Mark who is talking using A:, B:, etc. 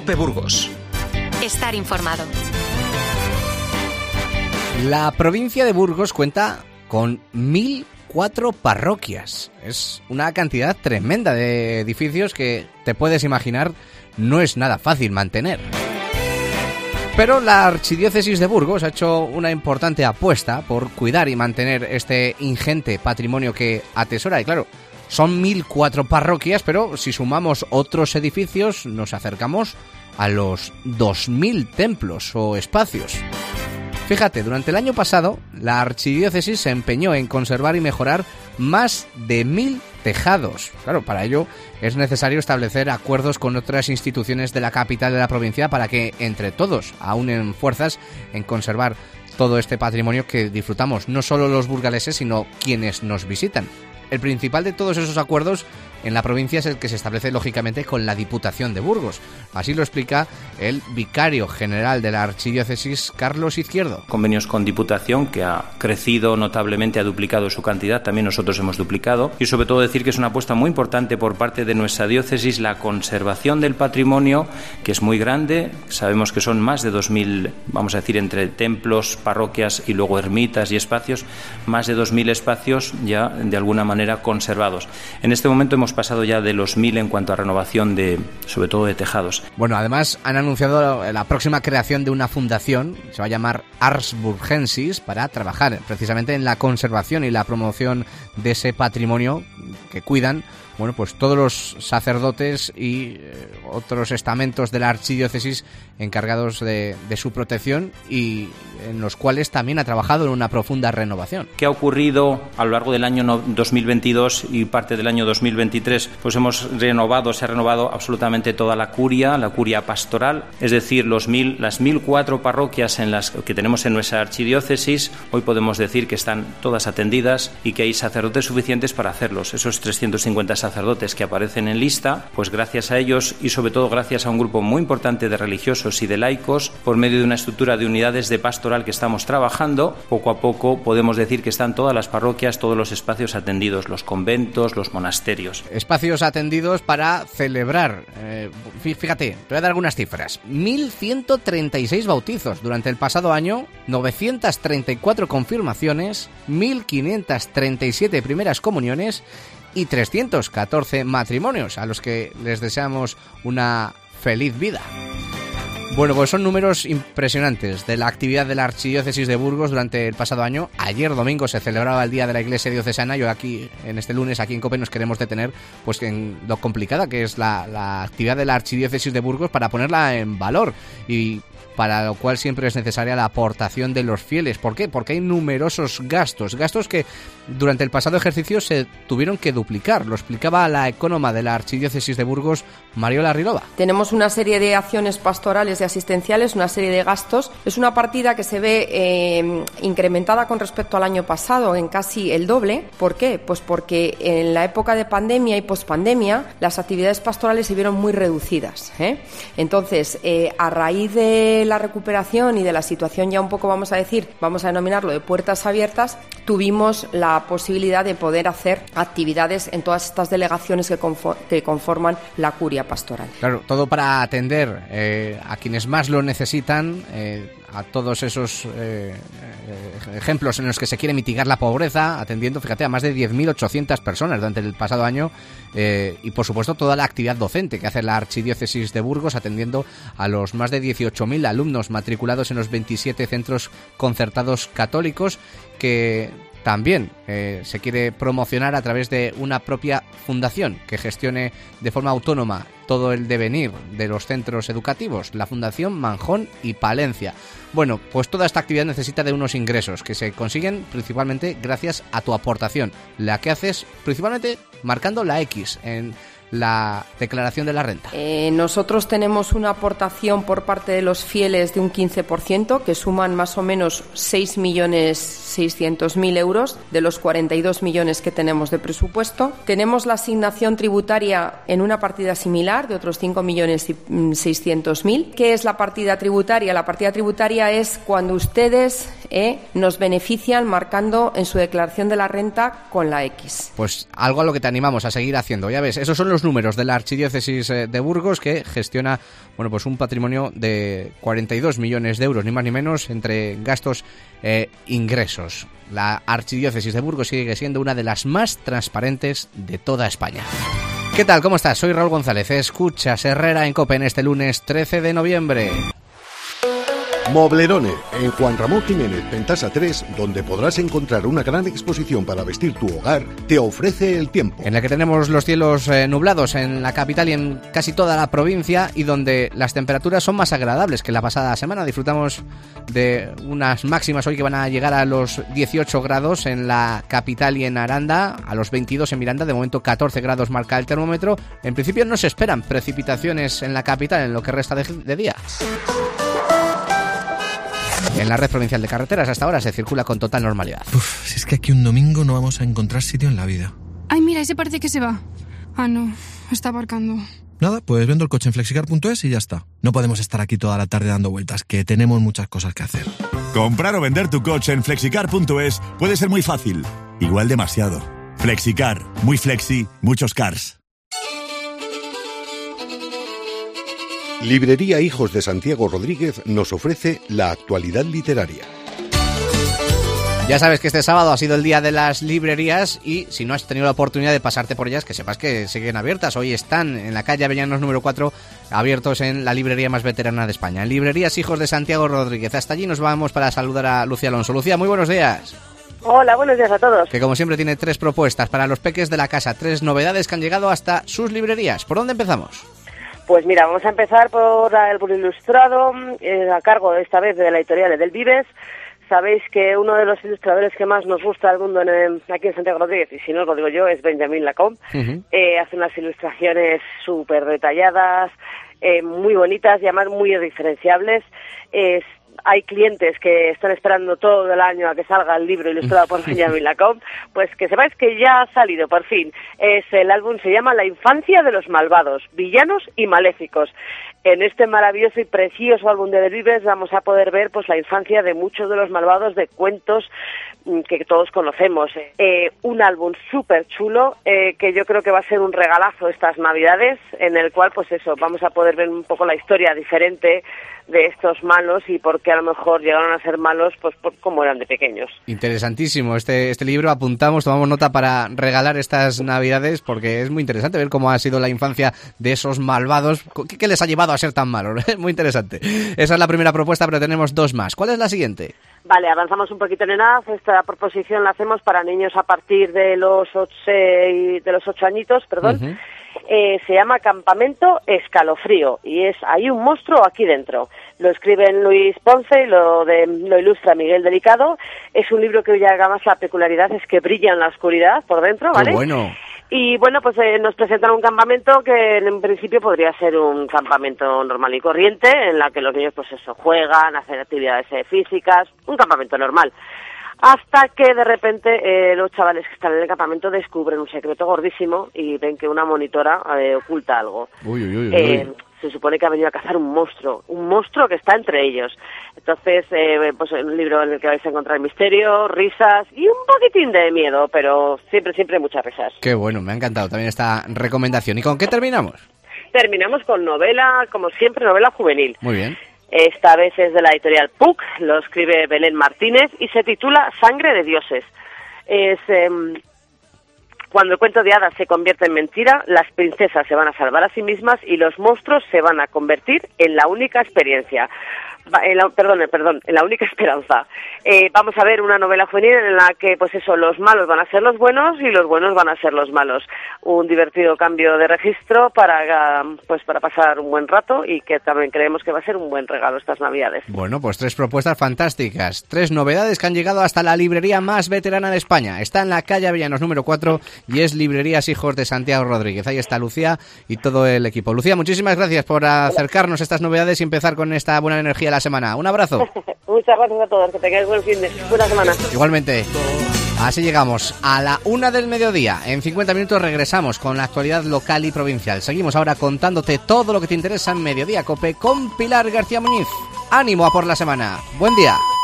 A: Cope Burgos.
B: Estar informado.
C: La provincia de Burgos cuenta con 1.004 parroquias. Es una cantidad tremenda de edificios que te puedes imaginar no es nada fácil mantener. Pero la Archidiócesis de Burgos ha hecho una importante apuesta por cuidar y mantener este ingente patrimonio que atesora. Y claro, son 1.004 parroquias, pero si sumamos otros edificios nos acercamos a los 2.000 templos o espacios. Fíjate, durante el año pasado, la Archidiócesis se empeñó en conservar y mejorar más de 1.000 tejados. Claro, para ello es necesario establecer acuerdos con otras instituciones de la capital de la provincia para que, entre todos, aúnen fuerzas en conservar todo este patrimonio que disfrutamos no solo los burgaleses, sino quienes nos visitan. El principal de todos esos acuerdos en la provincia es el que se establece lógicamente con la Diputación de Burgos. Así lo explica el vicario general de la Archidiócesis, Carlos Izquierdo.
D: Convenios con Diputación, que ha crecido notablemente, ha duplicado su cantidad, también nosotros hemos duplicado. Y sobre todo decir que es una apuesta muy importante por parte de nuestra diócesis la conservación del patrimonio, que es muy grande. Sabemos que son más de 2.000, vamos a decir, entre templos, parroquias y luego ermitas y espacios, más de 2.000 espacios ya de alguna manera conservados. En este momento hemos pasado ya de los 1.000 en cuanto a renovación sobre todo de tejados.
C: Bueno, además han anunciado la próxima creación de una fundación, se va a llamar Ars Burgensis, para trabajar precisamente en la conservación y la promoción de ese patrimonio que cuidan, bueno, pues todos los sacerdotes y otros estamentos de la Archidiócesis encargados de su protección y en los cuales también ha trabajado en una profunda renovación.
D: ¿Qué ha ocurrido a lo largo del año 2022 y parte del año 2023? Pues se ha renovado absolutamente toda la curia pastoral, es decir, las 1.004 parroquias en las que tenemos en nuestra archidiócesis. Hoy podemos decir que están todas atendidas y que hay sacerdotes suficientes para hacerlos. Esos 350 sacerdotes que aparecen en lista, pues gracias a ellos y sobre todo gracias a un grupo muy importante de religiosos y de laicos, por medio de una estructura de unidades de pastoral que estamos trabajando, poco a poco podemos decir que están todas las parroquias, todos los espacios atendidos, los conventos, los monasterios.
C: Espacios atendidos para celebrar, fíjate, te voy a dar algunas cifras: 1.136 bautizos durante el pasado año, 934 confirmaciones, 1.537 primeras comuniones y 314 matrimonios, a los que les deseamos una feliz vida. Bueno, pues son números impresionantes de la actividad de la Archidiócesis de Burgos durante el pasado año. Ayer domingo se celebraba el Día de la Iglesia Diocesana. Yo aquí, en este lunes, aquí en COPE, nos queremos detener pues en lo complicada que es la actividad de la Archidiócesis de Burgos para ponerla en valor, y para lo cual siempre es necesaria la aportación de los fieles. ¿Por qué? Porque hay numerosos gastos que durante el pasado ejercicio se tuvieron que duplicar. Lo explicaba la ecónoma de la Archidiócesis de Burgos, Mariola Rilova.
E: Tenemos una serie de acciones pastorales y asistenciales, una serie de gastos. Es una partida que se ve incrementada con respecto al año pasado en casi el doble. ¿Por qué? Pues porque en la época de pandemia y pospandemia las actividades pastorales se vieron muy reducidas, Entonces, a raíz de la recuperación y de la situación ya un poco, vamos a denominarlo de puertas abiertas, tuvimos la posibilidad de poder hacer actividades en todas estas delegaciones que conforman la curia pastoral.
C: Claro, todo para atender a quienes más lo necesitan, a todos esos ejemplos en los que se quiere mitigar la pobreza, atendiendo, fíjate, a más de 10.800 personas durante el pasado año, y por supuesto toda la actividad docente que hace la Archidiócesis de Burgos, atendiendo a los más de 18.000 alumnos matriculados en los 27 centros concertados católicos, que también se quiere promocionar a través de una propia fundación que gestione de forma autónoma todo el devenir de los centros educativos, la Fundación Manjón y Palencia. Bueno, pues toda esta actividad necesita de unos ingresos que se consiguen principalmente gracias a tu aportación, la que haces principalmente marcando la X en la declaración de la renta.
E: Nosotros tenemos una aportación por parte de los fieles de un 15%, que suman más o menos 6.600.000 euros de los 42 millones que tenemos de presupuesto. Tenemos la asignación tributaria en una partida similar de otros 5.600.000. ¿Qué es la partida tributaria? La partida tributaria es cuando ustedes nos benefician marcando en su declaración de la renta con la X.
C: Pues algo a lo que te animamos a seguir haciendo. Ya ves, esos son los los números de la Archidiócesis de Burgos, que gestiona pues un patrimonio de 42 millones de euros, ni más ni menos, entre gastos e ingresos. La Archidiócesis de Burgos sigue siendo una de las más transparentes de toda España. ¿Qué tal? ¿Cómo estás? Soy Raúl González. Escuchas Herrera en COPE en este lunes 13 de noviembre.
A: Moblerone, en Juan Ramón Jiménez, Pentasa 3, donde podrás encontrar una gran exposición para vestir tu hogar, te ofrece el tiempo.
C: En la que tenemos los cielos nublados en la capital y en casi toda la provincia, y donde las temperaturas son más agradables que la pasada semana. Disfrutamos de unas máximas hoy que van a llegar a los 18 grados en la capital y en Aranda, a los 22 en Miranda. De momento 14 grados marca el termómetro. En principio no se esperan precipitaciones en la capital en lo que resta de día. En la red provincial de carreteras hasta ahora se circula con total normalidad.
F: Si es que aquí un domingo no vamos a encontrar sitio en la vida.
G: Ay, mira, ese parece que se va. Ah, no, está aparcando.
F: Nada, pues vendo el coche en flexicar.es y ya está. No podemos estar aquí toda la tarde dando vueltas, que tenemos muchas cosas que hacer.
H: Comprar o vender tu coche en flexicar.es puede ser muy fácil. Igual demasiado. Flexicar, muy flexi, muchos cars.
A: Librería Hijos de Santiago Rodríguez nos ofrece la actualidad literaria.
C: Ya sabes que este sábado ha sido el día de las librerías y si no has tenido la oportunidad de pasarte por ellas, que sepas que siguen abiertas. Hoy están en la calle Avellanos número 4, abiertos en la librería más veterana de España. En Librerías Hijos de Santiago Rodríguez. Hasta allí nos vamos para saludar a Lucía Alonso. Lucía, muy buenos días.
I: Hola, buenos días a todos.
C: Que como siempre tiene 3 propuestas para los peques de la casa, 3 novedades que han llegado hasta sus librerías. ¿Por dónde empezamos?
I: Pues mira, vamos a empezar por el Burro Ilustrado, a cargo esta vez de la editorial del Vives. Sabéis que uno de los ilustradores que más nos gusta del mundo aquí en Santiago Rodríguez, y si no os lo digo yo, es Benjamín Lacombe. Hace unas ilustraciones súper detalladas, muy bonitas y además muy diferenciables. Hay clientes que están esperando todo el año a que salga el libro ilustrado por Benjamín Lacombe, pues que sepáis que ya ha salido por fin. El álbum se llama La infancia de los malvados, villanos y maléficos. En este maravilloso y precioso álbum de Delibes vamos a poder ver pues la infancia de muchos de los malvados de cuentos que todos conocemos. Un álbum súper chulo que yo creo que va a ser un regalazo estas Navidades, en el cual pues eso, vamos a poder ver un poco la historia diferente de estos malos y por qué a lo mejor llegaron a ser malos pues por cómo eran de pequeños.
C: Interesantísimo este libro, apuntamos, tomamos nota para regalar estas Navidades porque es muy interesante ver cómo ha sido la infancia de esos malvados, qué les ha llevado a ser tan malos. Muy interesante. Esa es la primera propuesta, pero tenemos 2 más. ¿Cuál es la siguiente?
I: Vale, avanzamos un poquito en edad. Esta proposición la hacemos para niños a partir de los 8 añitos, perdón. Se llama Campamento Escalofrío y hay un monstruo aquí dentro. Lo escriben Luis Ponce y lo ilustra Miguel Delicado. Es un libro que ya además la peculiaridad es que brilla en la oscuridad por dentro, ¿vale?
C: ¡Qué bueno!
I: Y bueno, pues nos presentan un campamento que en principio podría ser un campamento normal y corriente, en la que los niños pues eso, juegan, hacen actividades físicas, un campamento normal. Hasta que de repente los chavales que están en el campamento descubren un secreto gordísimo y ven que una monitora oculta algo. Se supone que ha venido a cazar un monstruo que está entre ellos. Entonces, pues un libro en el que vais a encontrar misterio, risas y un poquitín de miedo, pero siempre muchas risas.
C: Qué bueno, me ha encantado también esta recomendación. ¿Y con qué terminamos?
I: Terminamos con novela, como siempre, novela juvenil.
C: Muy bien.
I: Esta vez es de la editorial Puck, lo escribe Belén Martínez y se titula Sangre de dioses. Cuando el cuento de hadas se convierte en mentira, las princesas se van a salvar a sí mismas y los monstruos se van a convertir en la única experiencia. En la única esperanza. Vamos a ver una novela juvenil en la que, pues eso, los malos van a ser los buenos y los buenos van a ser los malos. Un divertido cambio de registro para pasar un buen rato y que también creemos que va a ser un buen regalo estas Navidades.
C: Bueno, pues 3 propuestas fantásticas, 3 novedades que han llegado hasta la librería más veterana de España. Está en la calle Avellanos número 4 y es Librerías Hijos de Santiago Rodríguez. Ahí está Lucía y todo el equipo. Lucía, muchísimas gracias por acercarnos a estas novedades y empezar con esta buena energía la semana. Un abrazo.
I: Muchas gracias a todos, que tengáis buen fin de buena semana.
C: Igualmente. Así llegamos a la 1 del mediodía. En 50 minutos regresamos con la actualidad local y provincial. Seguimos ahora contándote todo lo que te interesa en Mediodía Cope con Pilar García Muñiz. Ánimo a por la semana. Buen día.